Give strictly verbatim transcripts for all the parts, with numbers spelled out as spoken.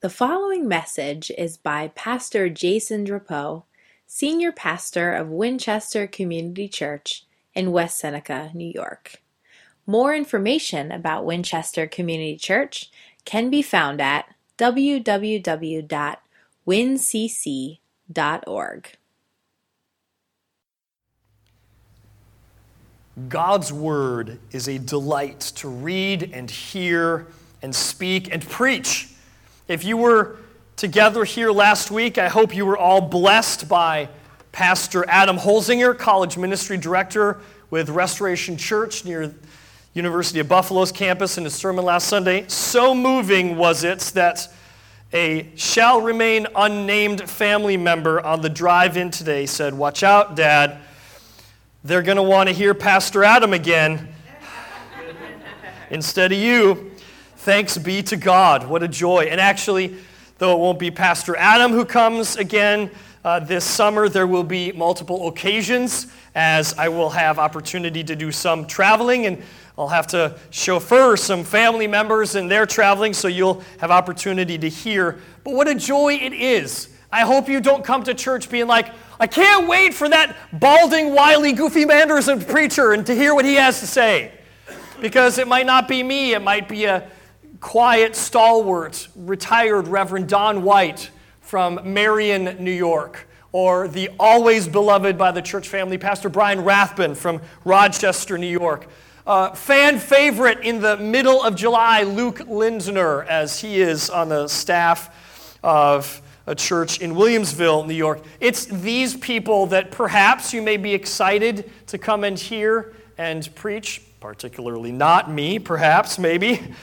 The following message is by Pastor Jason Drapeau, Senior Pastor of Winchester Community Church in West Seneca, New York. More information about Winchester Community Church can be found at w w w dot win c c dot org. God's Word is a delight to read and hear and speak and preach. If you were together here last week, I hope you were all blessed by Pastor Adam Holzinger, College Ministry Director with Restoration Church near University of Buffalo's campus, in his sermon last Sunday. So moving was it that a shall remain unnamed family member on the drive in today said, "Watch out, Dad. They're going to want to hear Pastor Adam again instead of you." Thanks be to God. What a joy. And actually, though it won't be Pastor Adam who comes again uh, this summer, there will be multiple occasions as I will have opportunity to do some traveling, and I'll have to chauffeur some family members and they're traveling, so you'll have opportunity to hear. But what a joy it is. I hope you don't come to church being like, I can't wait for that balding, wily, goofy Manderson preacher and to hear what he has to say. Because it might not be me, it might be a quiet, stalwart, retired Reverend Don White from Marion, New York, or the always beloved by the church family, Pastor Brian Rathbun from Rochester, New York. Uh, fan favorite in the middle of July, Luke Lindner, as he is on the staff of a church in Williamsville, New York. It's these people that perhaps you may be excited to come and hear and preach, particularly not me, perhaps, maybe.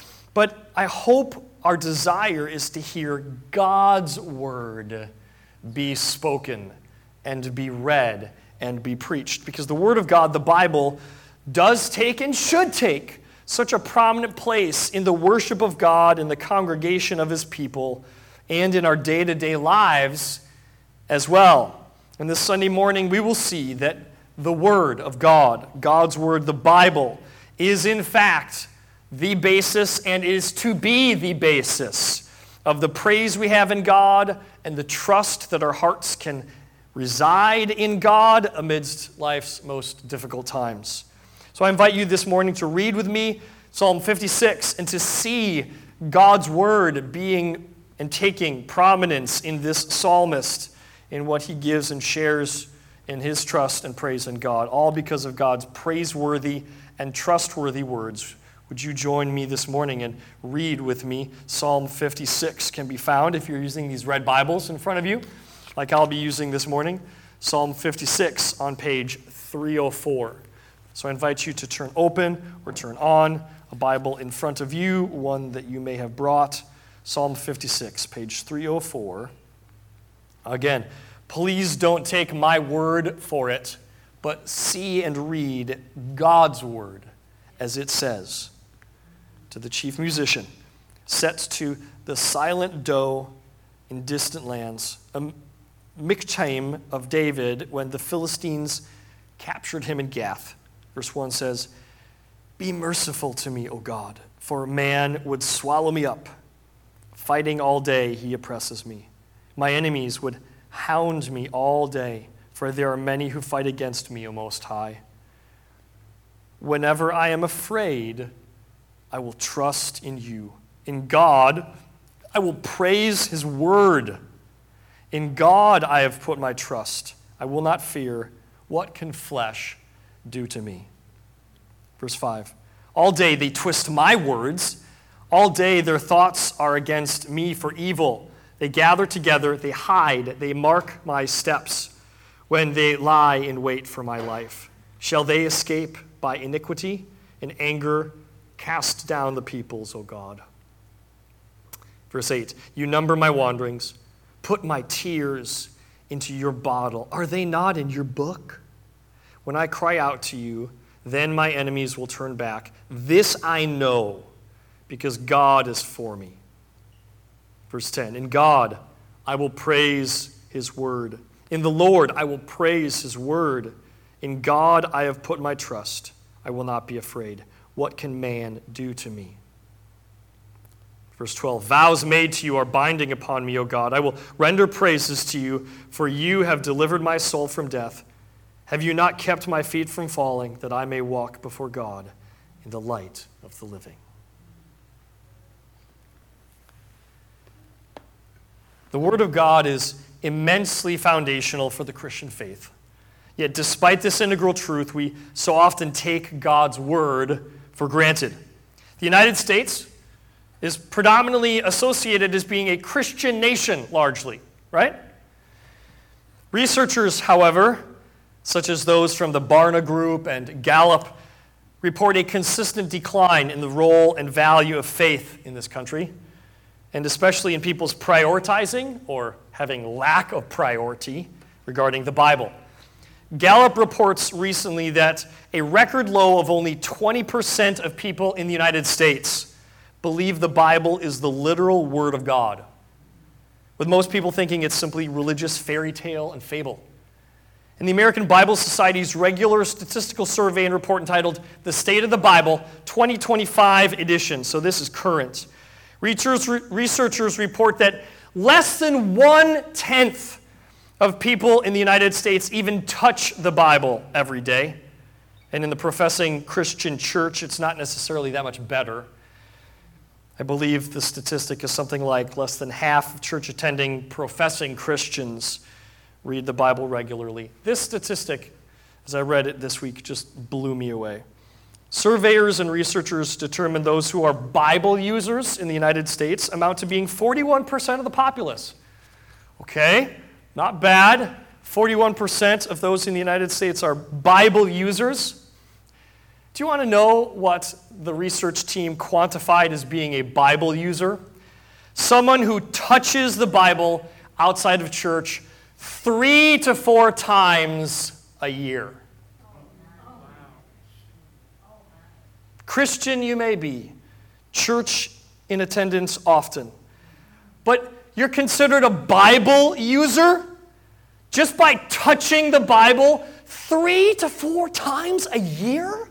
But I hope our desire is to hear God's word be spoken and be read and be preached. Because the word of God, the Bible, does take and should take such a prominent place in the worship of God, in the congregation of his people, and in our day-to-day lives as well. And this Sunday morning, we will see that the word of God, God's word, the Bible, is in fact the basis and is to be the basis of the praise we have in God and the trust that our hearts can reside in God amidst life's most difficult times. So I invite you this morning to read with me Psalm fifty-six and to see God's word being and taking prominence in this psalmist in what he gives and shares in his trust and praise in God, all because of God's praiseworthy and trustworthy words. Would you join me this morning and read with me? Psalm fifty-six can be found if you're using these red Bibles in front of you, like I'll be using this morning. Psalm fifty-six on page three oh four. So I invite you to turn open or turn on a Bible in front of you, one that you may have brought. Psalm fifty-six, page three oh four. Again, please don't take my word for it, but see and read God's word as it says. To the chief musician, set to the silent doe in distant lands, a Mikchaim of David when the Philistines captured him in Gath. Verse one says, "Be merciful to me, O God, for man would swallow me up. Fighting all day, he oppresses me. My enemies would hound me all day, for there are many who fight against me, O Most High. Whenever I am afraid, I will trust in you. In God, I will praise his word. In God I have put my trust. I will not fear. What can flesh do to me?" Verse five. All day they twist my words. All day their thoughts are against me for evil. They gather together, they hide, they mark my steps when they lie in wait for my life. Shall they escape by iniquity? In anger, cast down the peoples, O God. Verse eight, you number my wanderings. Put my tears into your bottle. Are they not in your book? When I cry out to you, then my enemies will turn back. This I know, because God is for me. Verse ten, in God I will praise his word. In the Lord I will praise his word. In God I have put my trust. I will not be afraid. What can man do to me? Verse twelve, vows made to you are binding upon me, O God. I will render praises to you, for you have delivered my soul from death. Have you not kept my feet from falling, that I may walk before God in the light of the living? The Word of God is immensely foundational for the Christian faith. Yet despite this integral truth, we so often take God's Word for granted. The United States is predominantly associated as being a Christian nation, largely, right? Researchers, however, such as those from the Barna Group and Gallup, report a consistent decline in the role and value of faith in this country, and especially in people's prioritizing or having lack of priority regarding the Bible. Gallup reports recently that a record low of only twenty percent of people in the United States believe the Bible is the literal Word of God, with most people thinking it's simply religious fairy tale and fable. In the American Bible Society's regular statistical survey and report entitled The State of the Bible, twenty twenty-five edition, so this is current, researchers report that less than one-tenth of people in the United States even touch the Bible every day. And in the professing Christian church, it's not necessarily that much better. I believe the statistic is something like less than half of church-attending professing Christians read the Bible regularly. This statistic, as I read it this week, just blew me away. Surveyors and researchers determined those who are Bible users in the United States amount to being forty-one percent of the populace. Okay, not bad. forty-one percent of those in the United States are Bible users. Do you want to know what the research team quantified as being a Bible user? Someone who touches the Bible outside of church three to four times a year. Christian you may be, church in attendance often, but you're considered a Bible user just by touching the Bible three to four times a year?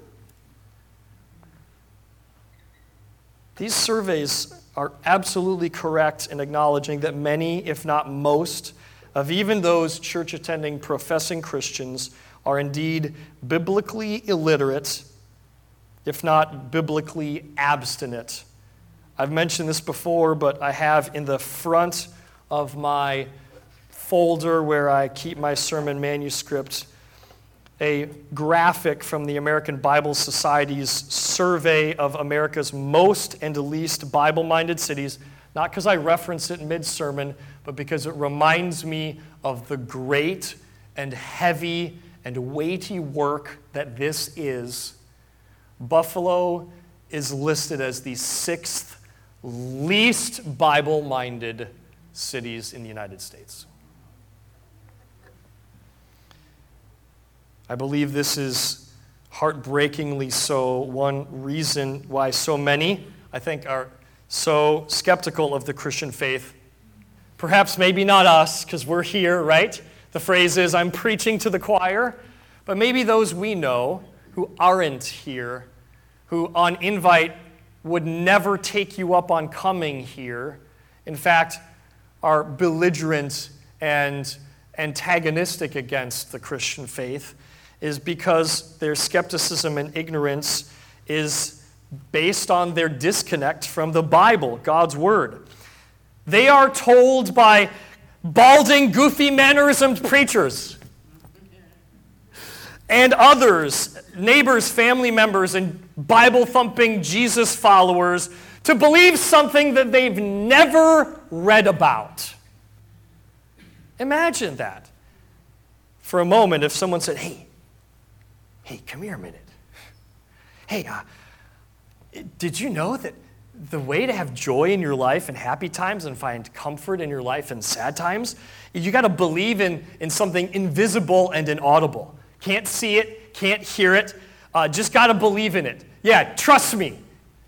These surveys are absolutely correct in acknowledging that many, if not most, of even those church-attending professing Christians are indeed biblically illiterate, if not biblically abstinent. I've mentioned this before, but I have in the front of my folder where I keep my sermon manuscript a graphic from the American Bible Society's survey of America's most and least Bible-minded cities, not because I reference it mid-sermon, but because it reminds me of the great and heavy and weighty work that this is. Buffalo is listed as the sixth least Bible-minded cities in the United States. I believe this is heartbreakingly so. One reason why so many, I think, are so skeptical of the Christian faith. Perhaps maybe not us, because we're here, right? The phrase is, I'm preaching to the choir. But maybe those we know who aren't here, who on invite would never take you up on coming here, in fact, are belligerent and antagonistic against the Christian faith, is because their skepticism and ignorance is based on their disconnect from the Bible, God's Word. They are told by balding, goofy mannerismed preachers and others, neighbors, family members, and Bible-thumping Jesus followers to believe something that they've never read about. Imagine that. For a moment, if someone said, hey, hey, come here a minute. Hey, uh, did you know that the way to have joy in your life in happy times and find comfort in your life in sad times, you got to believe in, in something invisible and inaudible. Can't see it, can't hear it, uh, just got to believe in it. Yeah, trust me.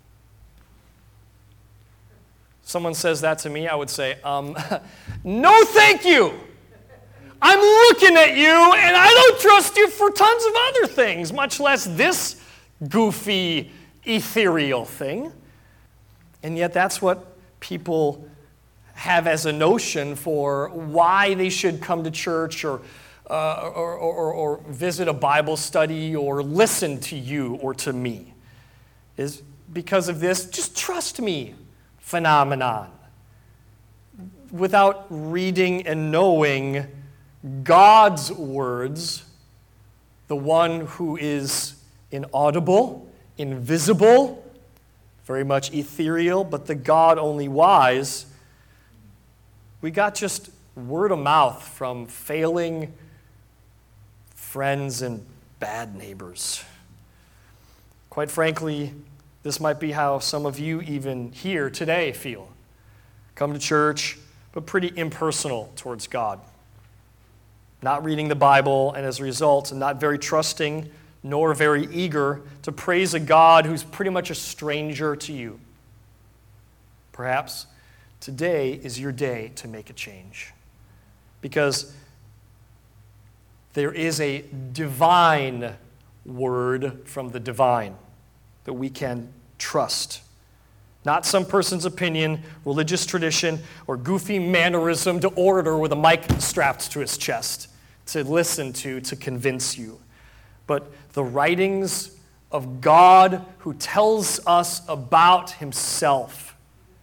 Someone says that to me, I would say, um, no thank you. I'm looking at you, and I don't trust you for tons of other things, much less this goofy, ethereal thing. And yet that's what people have as a notion for why they should come to church or, uh, or, or, or visit a Bible study or listen to you or to me is because of this just trust me phenomenon. Without reading and knowing God's words, the one who is inaudible, invisible, very much ethereal, but the God only wise, we got just word of mouth from failing friends and bad neighbors. Quite frankly, this might be how some of you even here today feel. Come to church, but pretty impersonal towards God. Not reading the Bible, and as a result, not very trusting nor very eager to praise a God who's pretty much a stranger to you. Perhaps today is your day to make a change, because there is a divine word from the divine that we can trust. Not some person's opinion, religious tradition, or goofy mannerism to orator with a mic strapped to his chest to listen to, to convince you. But the writings of God who tells us about himself.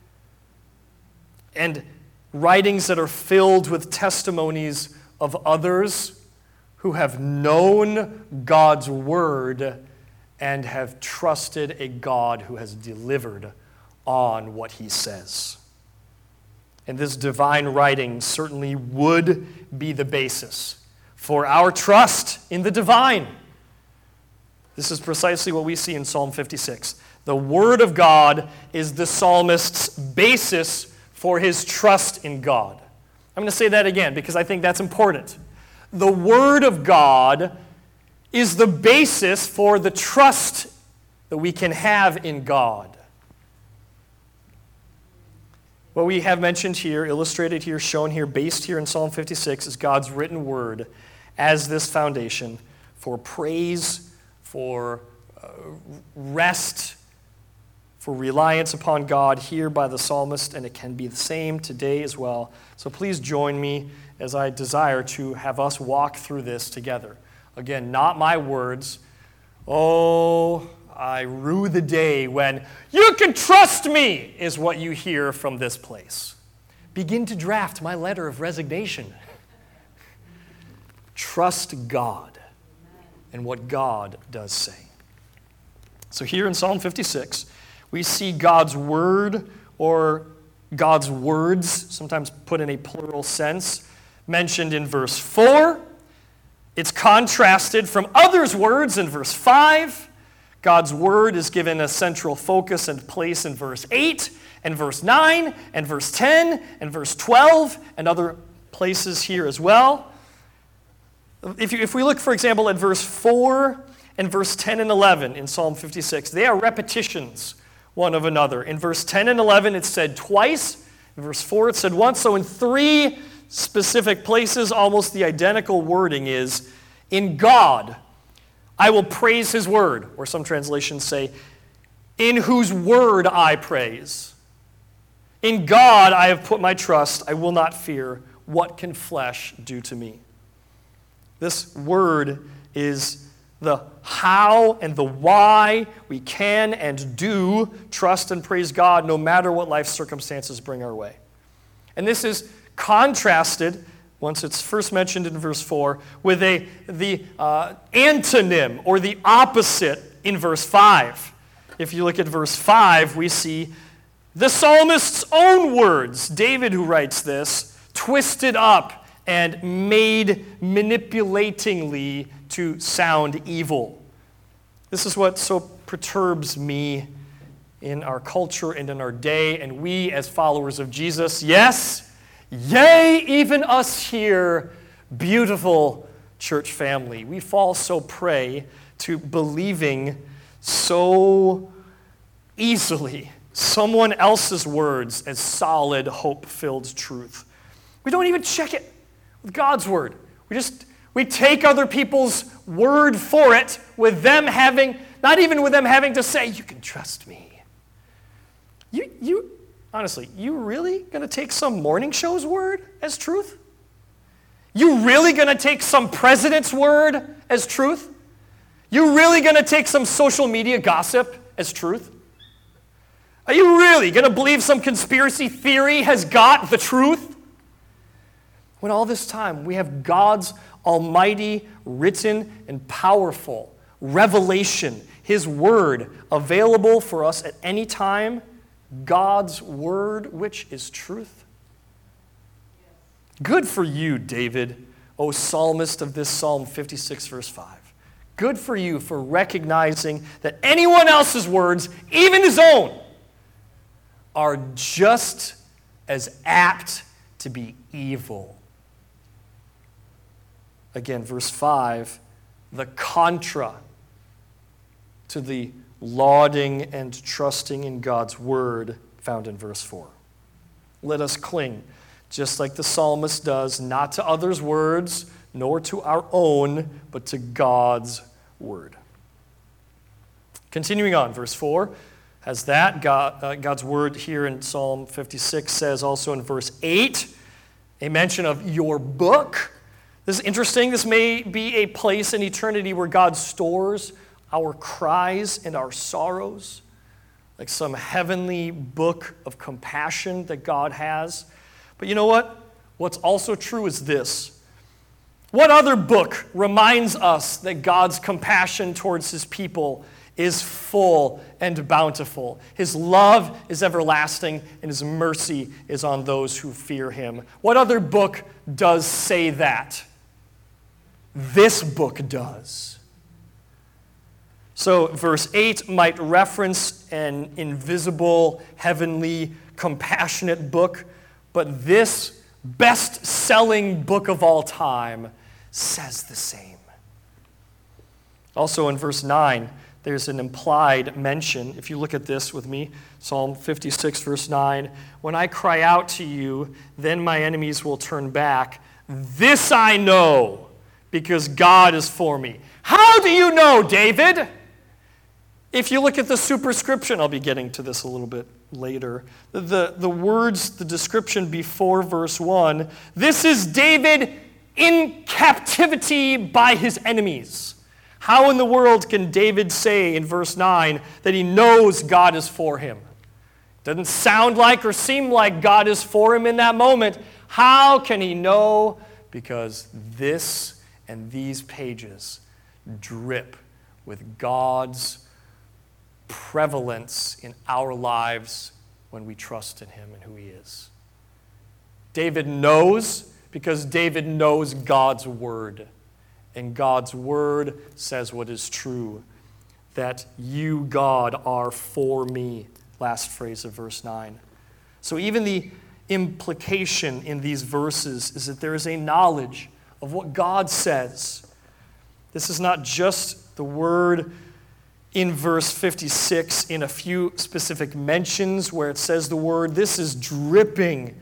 And writings that are filled with testimonies of others who have known God's word and have trusted a God who has delivered on what he says. And this divine writing certainly would be the basis for our trust in the divine. This is precisely what we see in Psalm fifty-six. The word of God is the psalmist's basis for his trust in God. I'm going to say that again because I think that's important. The word of God is the basis for the trust that we can have in God. What we have mentioned here, illustrated here, shown here, based here in Psalm fifty-six is God's written word as this foundation for praise, for uh, rest, for reliance upon God here by the psalmist, and it can be the same today as well. So please join me as I desire to have us walk through this together. Again, not my words. Oh, I rue the day when you can trust me is what you hear from this place. Begin to draft my letter of resignation. Trust God and what God does say. So here in Psalm fifty-six, we see God's word or God's words, sometimes put in a plural sense, mentioned in verse four. It's contrasted from others' words in verse five. God's word is given a central focus and place in verse eight, and verse nine, and verse ten, and verse twelve, and other places here as well. If, you, if we look, for example, at verse four and verse ten and eleven in Psalm fifty-six, they are repetitions one of another. In verse ten and eleven, it's said twice. In verse four, it's said once. So in three specific places, almost the identical wording is, in God, I will praise his word, or some translations say, in whose word I praise. In God I have put my trust, I will not fear. What can flesh do to me? This word is the how and the why we can and do trust and praise God no matter what life circumstances bring our way. And this is contrasted, once it's first mentioned in verse four, with a, the uh, antonym or the opposite in verse five. If you look at verse five, we see the psalmist's own words. David, who writes this, twisted up and made manipulatingly to sound evil. This is what so perturbs me in our culture and in our day, and we as followers of Jesus, yes, yea, even us here, beautiful church family, we fall so prey to believing so easily someone else's words as solid, hope-filled truth. We don't even check it with God's word. We just, we take other people's word for it with them having, not even with them having to say, you can trust me. You, you, honestly, you really going to take some morning show's word as truth? You really going to take some president's word as truth? You really going to take some social media gossip as truth? Are you really going to believe some conspiracy theory has got the truth? When all this time we have God's almighty, written, and powerful revelation, His word available for us at any time, God's word, which is truth. Good for you, David, O psalmist of this Psalm fifty-six, verse five. Good for you for recognizing that anyone else's words, even his own, are just as apt to be evil. Again, verse five, the contra to the lauding and trusting in God's word found in verse four. Let us cling, just like the psalmist does, not to others' words, nor to our own, but to God's word. Continuing on, verse four, has that, God, uh, God's word here in Psalm fifty-six says also in verse eight, a mention of your book. This is interesting. This may be a place in eternity where God stores our cries and our sorrows, like some heavenly book of compassion that God has. But you know what? What's also true is this. What other book reminds us that God's compassion towards His people is full and bountiful? His love is everlasting, and His mercy is on those who fear Him. What other book does say that? This book does. So verse eight might reference an invisible, heavenly, compassionate book, but this best-selling book of all time says the same. Also in verse nine, there's an implied mention. If you look at this with me, Psalm fifty-six, verse nine, when I cry out to you, then my enemies will turn back. This I know, because God is for me. How do you know, David? If you look at the superscription, I'll be getting to this a little bit later, the, the words, the description before verse one, this is David in captivity by his enemies. How in the world can David say in verse nine that he knows God is for him? Doesn't sound like or seem like God is for him in that moment. How can he know? Because this and these pages drip with God's prevalence in our lives when we trust in Him and who He is. David knows because David knows God's word. And God's word says what is true, that you, God, are for me. Last phrase of verse nine. So even the implication in these verses is that there is a knowledge of what God says. This is not just the word in verse fifty-six in a few specific mentions where it says the word. This is dripping,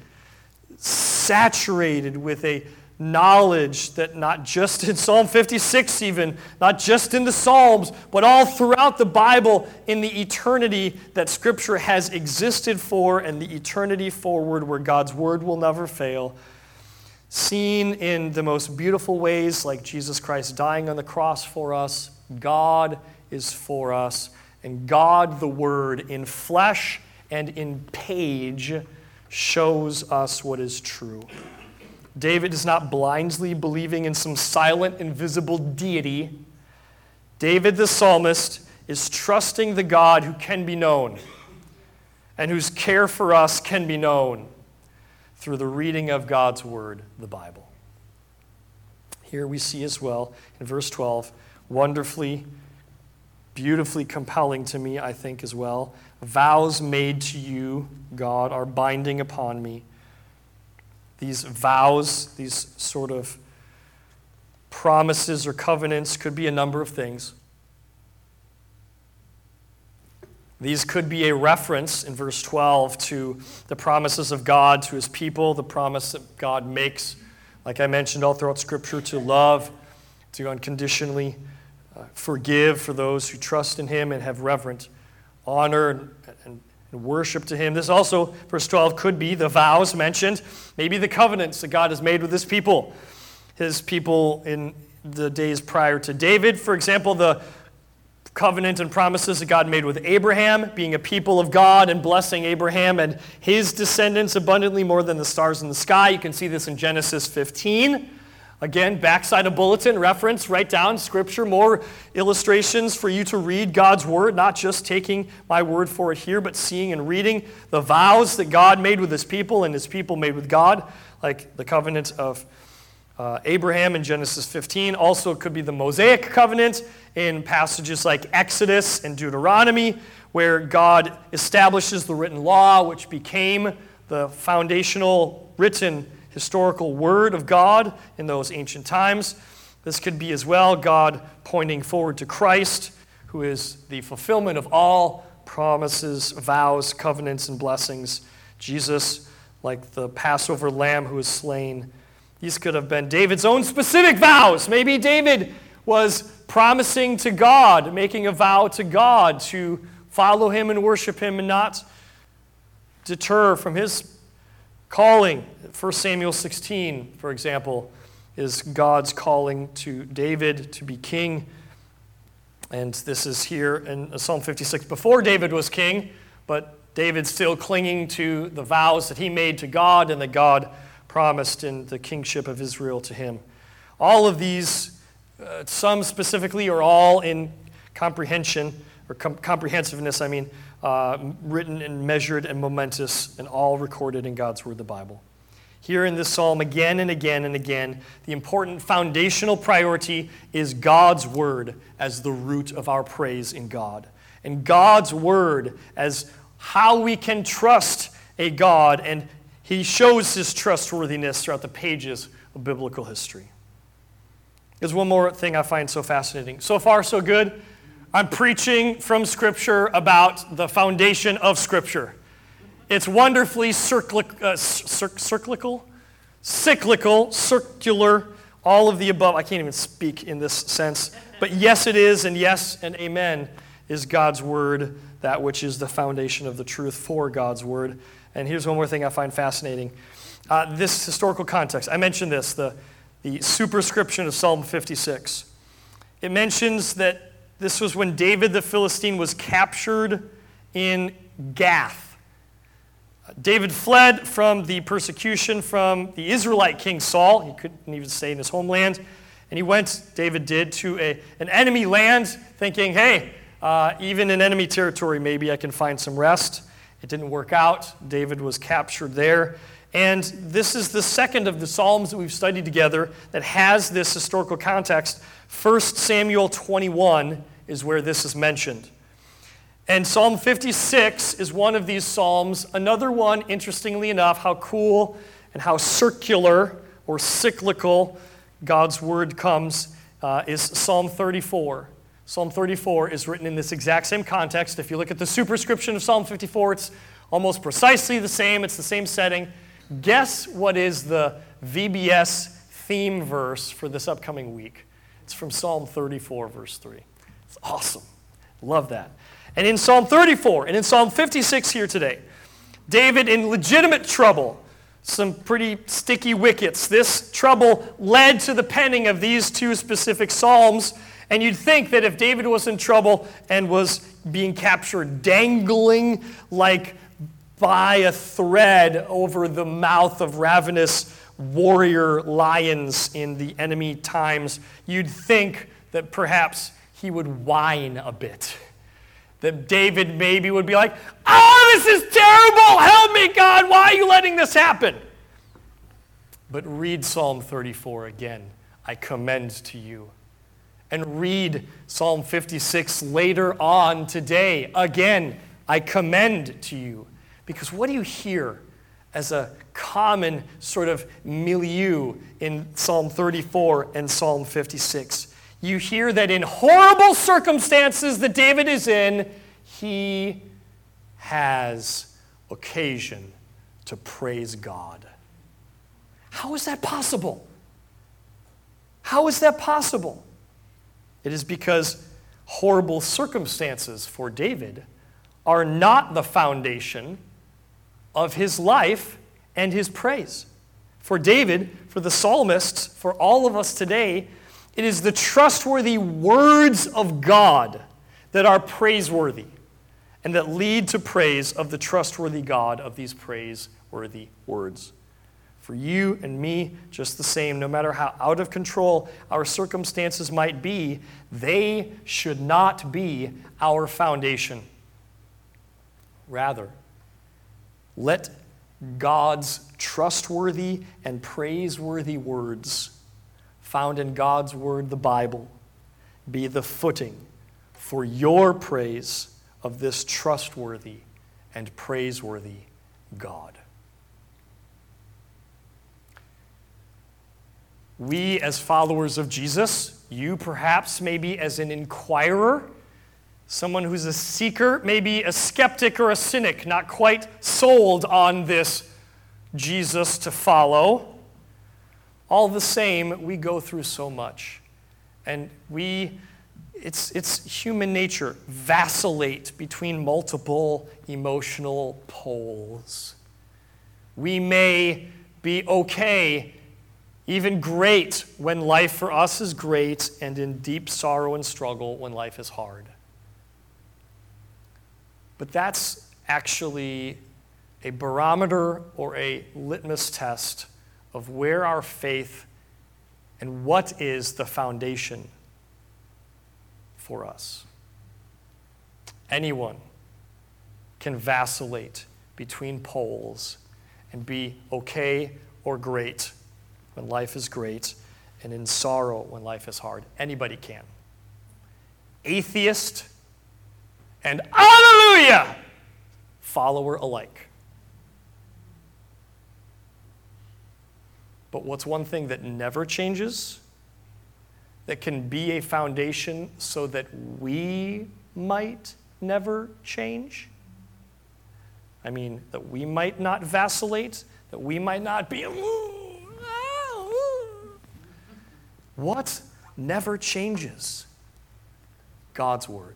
saturated with a knowledge that not just in Psalm fifty-six even, not just in the Psalms, but all throughout the Bible in the eternity that Scripture has existed for and the eternity forward where God's word will never fail. Seen in the most beautiful ways like Jesus Christ dying on the cross for us, God is for us, and God the Word in flesh and in page shows us what is true. David is not blindly believing in some silent, invisible deity. David the psalmist is trusting the God who can be known and whose care for us can be known through the reading of God's Word, the Bible. Here we see as well in verse twelve, wonderfully, beautifully compelling to me, I think, as well. Vows made to you, God, are binding upon me. These vows, these sort of promises or covenants could be a number of things. These could be a reference in verse twelve to the promises of God to His people, the promise that God makes, like I mentioned all throughout Scripture, to love, to unconditionally Uh, forgive for those who trust in Him and have reverent honor and, and and worship to him. This also, verse twelve, could be the vows mentioned, maybe the covenants that God has made with his people. His people in the days prior to David, for example, the covenant and promises that God made with Abraham, being a people of God and blessing Abraham and his descendants abundantly more than the stars in the sky. You can see this in Genesis fifteen. Again, backside of bulletin, reference, write down scripture, more illustrations for you to read God's word, not just taking my word for it here, but seeing and reading the vows that God made with his people and his people made with God, like the covenant of uh, Abraham in Genesis fifteen. Also, it could be the Mosaic covenant in passages like Exodus and Deuteronomy, where God establishes the written law, which became the foundational written historical word of God in those ancient times. This could be as well God pointing forward to Christ, who is the fulfillment of all promises, vows, covenants, and blessings. Jesus, like the Passover lamb who was slain. These could have been David's own specific vows. Maybe David was promising to God, making a vow to God to follow him and worship him and not deter from his calling. First Samuel sixteen, for example, is God's calling to David to be king. And this is here in Psalm fifty-six before David was king, but David's still clinging to the vows that he made to God and that God promised in the kingship of Israel to him. All of these, uh, some specifically, are all in comprehension, or com- comprehensiveness, I mean, Uh, written and measured and momentous and all recorded in God's word, the Bible. Here in this psalm, again and again and again, the important foundational priority is God's word as the root of our praise in God. And God's word as how we can trust a God, and he shows his trustworthiness throughout the pages of biblical history. There's one more thing I find so fascinating. So far, so good. I'm preaching from Scripture about the foundation of Scripture. It's wonderfully cyclic, uh, cir- cyclical, cyclical, circular, all of the above. I can't even speak in this sense. But yes, it is, and yes, and amen is God's Word, that which is the foundation of the truth for God's Word. And here's one more thing I find fascinating. Uh, this historical context. I mentioned this, the, the superscription of Psalm fifty-six. It mentions that this was when David the Philistine was captured in Gath. David fled from the persecution from the Israelite king Saul. He couldn't even stay in his homeland. And he went, David did, to a, an enemy land thinking, hey, uh, even in enemy territory, maybe I can find some rest. It didn't work out. David was captured there. And this is the second of the Psalms that we've studied together that has this historical context. First Samuel twenty-one is where this is mentioned. And Psalm fifty-six is one of these psalms. Another one, interestingly enough, how cool and how circular or cyclical God's word comes, uh, is Psalm thirty-four. Psalm thirty-four is written in this exact same context. If you look at the superscription of Psalm fifty-four, it's almost precisely the same. It's the same setting. Guess what is the V B S theme verse for this upcoming week? It's from Psalm thirty-four, verse three. It's awesome. Love that. And in Psalm thirty-four and in Psalm fifty-six here today, David in legitimate trouble, some pretty sticky wickets. This trouble led to the penning of these two specific psalms. And you'd think that if David was in trouble and was being captured, dangling like by a thread over the mouth of ravenous warrior lions in the enemy times, you'd think that perhaps he would whine a bit. That David maybe would be like, oh, this is terrible! Help me, God! Why are you letting this happen? But read Psalm thirty-four again. I commend to you. And read Psalm fifty-six later on today. Again, I commend to you. Because what do you hear as a common sort of milieu in Psalm thirty-four and Psalm fifty-six? You hear that in horrible circumstances that David is in, he has occasion to praise God. How is that possible? How is that possible? It is because horrible circumstances for David are not the foundation of his life and his praise. For David, for the psalmists, for all of us today, it is the trustworthy words of God that are praiseworthy and that lead to praise of the trustworthy God of these praiseworthy words. For you and me, just the same, no matter how out of control our circumstances might be, they should not be our foundation. Rather, let God's trustworthy and praiseworthy words found in God's word, the Bible, be the footing for your praise of this trustworthy and praiseworthy God. We, as followers of Jesus, you perhaps maybe as an inquirer, someone who's a seeker, maybe a skeptic or a cynic, not quite sold on this Jesus to follow. All the same, we go through so much. And we, it's, it's human nature, vacillate between multiple emotional poles. We may be okay, even great, when life for us is great, and in deep sorrow and struggle when life is hard. But that's actually a barometer or a litmus test of where our faith and what is the foundation for us. Anyone can vacillate between poles and be okay or great when life is great, and in sorrow when life is hard. Anybody can. Atheist and hallelujah follower alike. But what's one thing that never changes, that can be a foundation so that we might never change? I mean, that we might not vacillate, that we might not be... What never changes? God's word.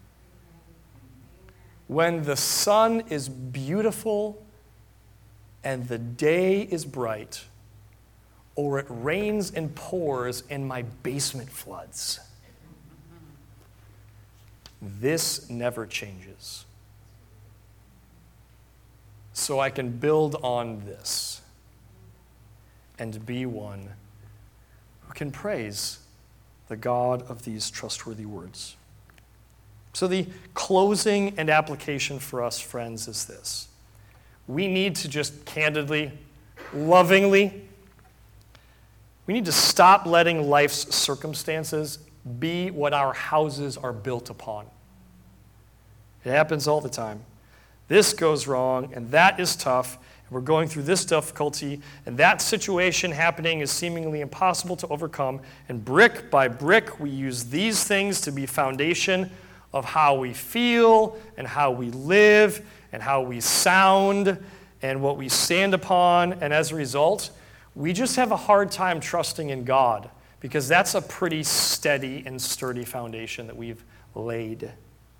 When the sun is beautiful and the day is bright, or it rains and pours and my basement floods, this never changes. So I can build on this and be one who can praise the God of these trustworthy words. So the closing and application for us, friends, is this. We need to just candidly, lovingly, we need to stop letting life's circumstances be what our houses are built upon. It happens all the time. This goes wrong, and that is tough. We're going through this difficulty, and that situation happening is seemingly impossible to overcome. And brick by brick, we use these things to be foundation of how we feel and how we live and how we sound and what we stand upon. And as a result, we just have a hard time trusting in God because that's a pretty steady and sturdy foundation that we've laid.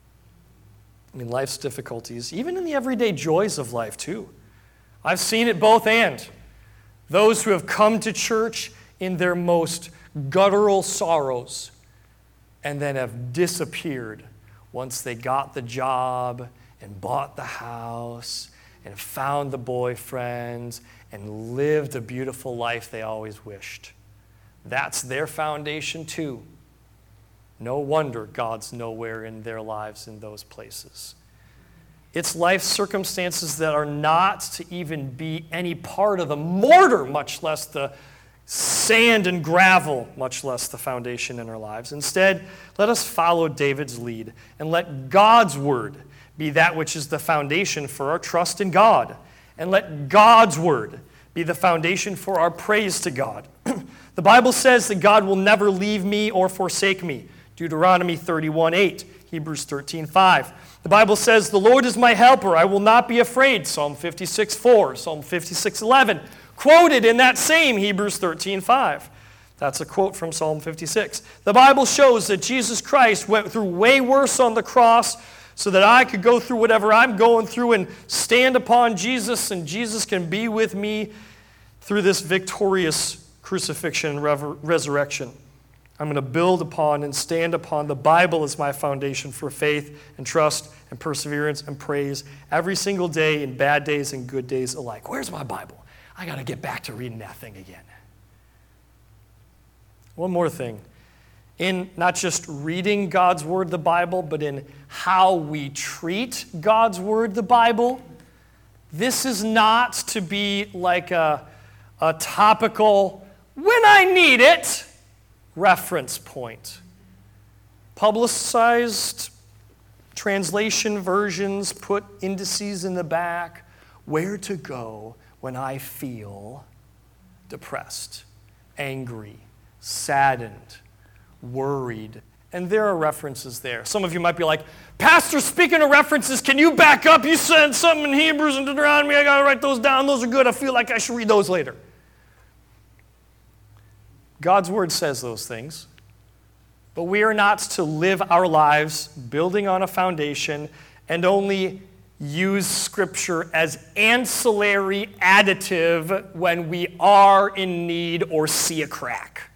I mean, life's difficulties, even in the everyday joys of life too. I've seen it both and. Those who have come to church in their most guttural sorrows and then have disappeared once they got the job and bought the house and found the boyfriend and lived a beautiful life they always wished. That's their foundation too. No wonder God's nowhere in their lives in those places. It's life circumstances that are not to even be any part of the mortar, much less the sand and gravel, much less the foundation in our lives. Instead, let us follow David's lead and let God's word be that which is the foundation for our trust in God. And let God's word be the foundation for our praise to God. The Bible says that God will never leave me or forsake me. Deuteronomy thirty-one eight, Hebrews thirteen five. The Bible says, the Lord is my helper, I will not be afraid. Psalm fifty-six four, Psalm fifty-six eleven. Quoted in that same Hebrews thirteen five. That's a quote from Psalm fifty-six. The Bible shows that Jesus Christ went through way worse on the cross so that I could go through whatever I'm going through and stand upon Jesus, and Jesus can be with me through this victorious crucifixion and rever- resurrection. I'm going to build upon and stand upon the Bible as my foundation for faith and trust and perseverance and praise every single day, in bad days and good days alike. Where's my Bible? I got to get back to reading that thing again. One more thing. In not just reading God's Word, the Bible, but in how we treat God's Word, the Bible, this is not to be like a, a topical, when I need it, reference point. Publicized translation versions put indices in the back, where to go when I feel depressed, angry, saddened, worried. And there are references there. Some of you might be like, Pastor, speaking of references, can you back up? You said something in Hebrews and Deuteronomy. I got to write those down. Those are good. I feel like I should read those later. God's Word says those things, but we are not to live our lives building on a foundation and only use Scripture as ancillary additive when we are in need or see a crack.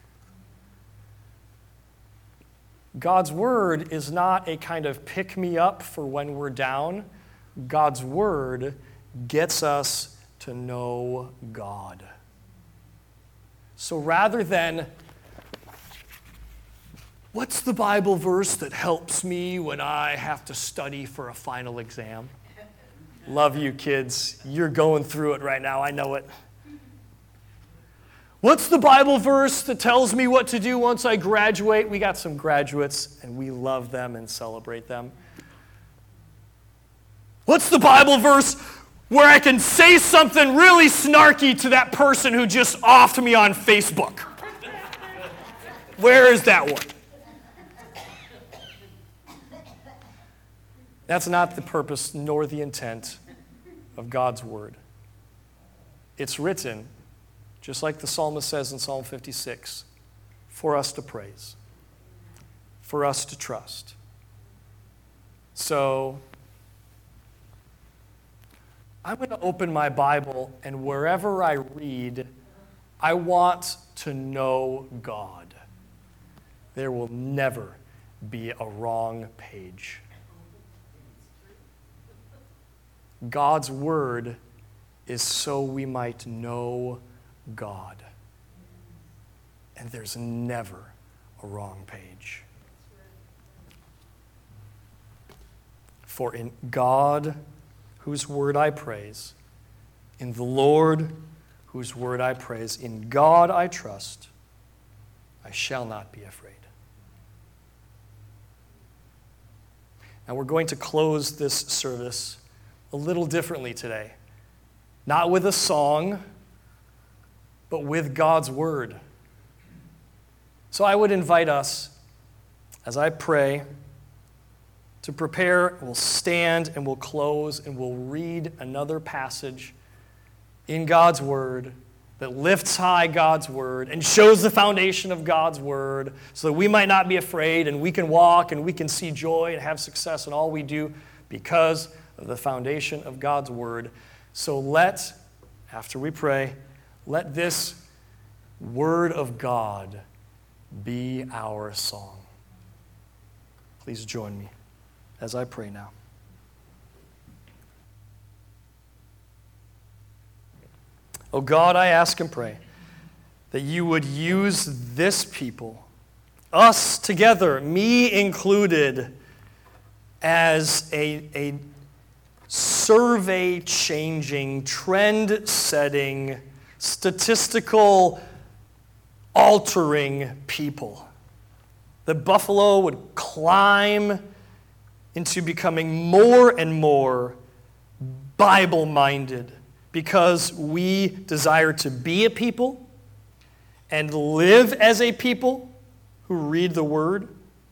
God's Word is not a kind of pick-me-up for when we're down. God's Word gets us to know God. So rather than, what's the Bible verse that helps me when I have to study for a final exam? Love you, kids. You're going through it right now. I know it. What's the Bible verse that tells me what to do once I graduate? We got some graduates, and we love them and celebrate them. What's the Bible verse where I can say something really snarky to that person who just offed me on Facebook? Where is that one? That's not the purpose nor the intent of God's Word. It's written, just like the psalmist says in Psalm fifty-six, for us to praise, for us to trust. So, I'm going to open my Bible, and wherever I read, I want to know God. There will never be a wrong page. God's Word is so we might know God. And there's never a wrong page. For in God, whose word I praise, in the Lord, whose word I praise, in God I trust, I shall not be afraid. Now we're going to close this service a little differently today. Not with a song, but with God's word. So I would invite us, as I pray, to prepare. We'll stand and we'll close and we'll read another passage in God's word that lifts high God's word and shows the foundation of God's word so that we might not be afraid and we can walk and we can see joy and have success in all we do because of the foundation of God's word. So let, after we pray, let this word of God be our song. Please join me as I pray now. Oh God, I ask and pray that you would use this people, us together, me included, as a, a survey-changing, trend-setting, statistical altering people. That Buffalo would climb into becoming more and more Bible-minded because we desire to be a people and live as a people who read the Word.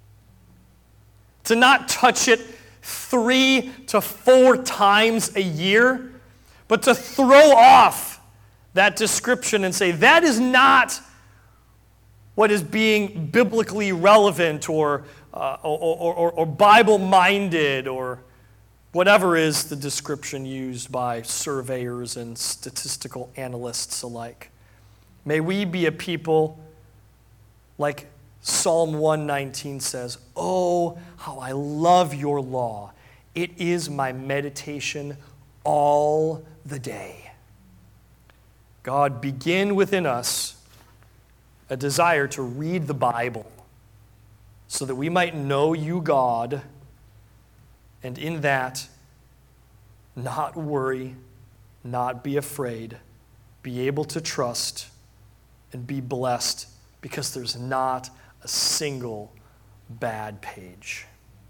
To not touch it three to four times a year, but to throw off that description and say, that is not what is being biblically relevant or, uh, or, or, or Bible-minded, or whatever is the description used by surveyors and statistical analysts alike. May we be a people like Psalm one nineteen says, "Oh, how I love your law. It is my meditation all the day." God, begin within us a desire to read the Bible so that we might know you, God, and in that, not worry, not be afraid, be able to trust, and be blessed because there's not a single bad page.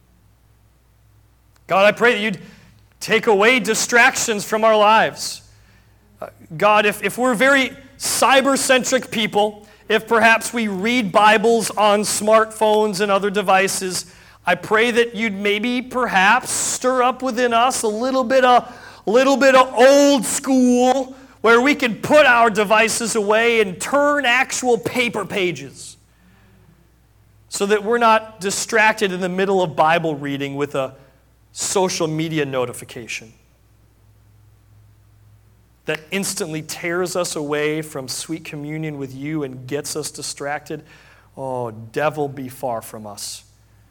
God, I pray that you'd take away distractions from our lives. Uh, God, if, if we're very cyber-centric people, if perhaps we read Bibles on smartphones and other devices, I pray that you'd maybe perhaps stir up within us a little bit of, a little bit of old school where we can put our devices away and turn actual paper pages so that we're not distracted in the middle of Bible reading with a social media notification that instantly tears us away from sweet communion with you and gets us distracted. Oh, devil be far from us.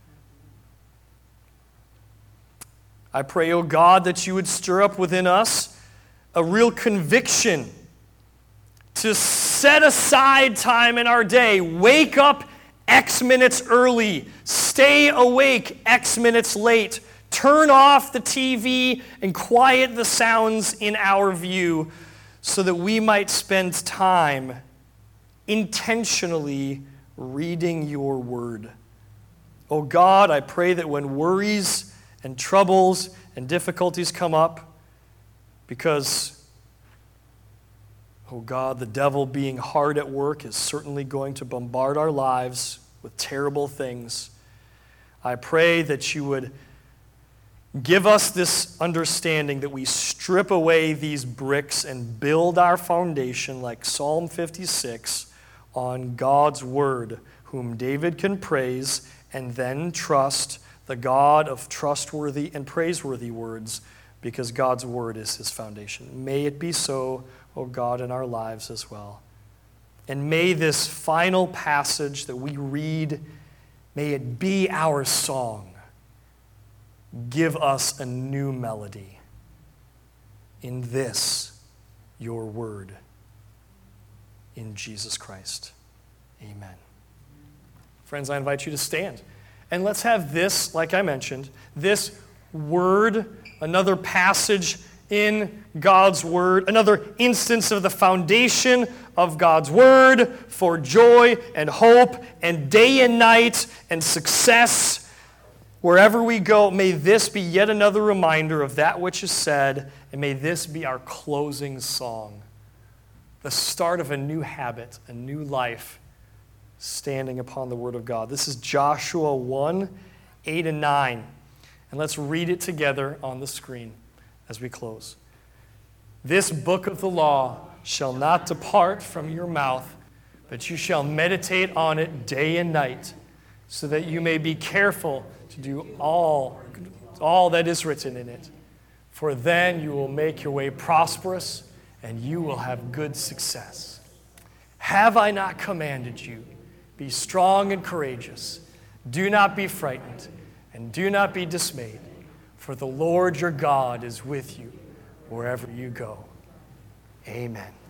I pray, oh God, that you would stir up within us a real conviction to set aside time in our day, wake up X minutes early, stay awake X minutes late, turn off the T V and quiet the sounds in our view so that we might spend time intentionally reading your word. Oh God, I pray that when worries and troubles and difficulties come up, because, oh God, the devil being hard at work is certainly going to bombard our lives with terrible things, I pray that you would give us this understanding that we strip away these bricks and build our foundation like Psalm fifty-six on God's word, whom David can praise and then trust, the God of trustworthy and praiseworthy words, because God's word is his foundation. May it be so, O God, in our lives as well. And may this final passage that we read, may it be our song. Give us a new melody in this, your word, in Jesus Christ. Amen. Friends, I invite you to stand. And let's have this, like I mentioned, this word, another passage in God's word, another instance of the foundation of God's word for joy and hope and day and night and success. Wherever we go, may this be yet another reminder of that which is said, and may this be our closing song, the start of a new habit, a new life, standing upon the word of God. This is Joshua one, eight and nine. And let's read it together on the screen as we close. This book of the law shall not depart from your mouth, but you shall meditate on it day and night, so that you may be careful to do all, all that is written in it. For then you will make your way prosperous, and you will have good success. Have I not commanded you? Be strong and courageous. Do not be frightened, and do not be dismayed, for the Lord your God is with you wherever you go. Amen.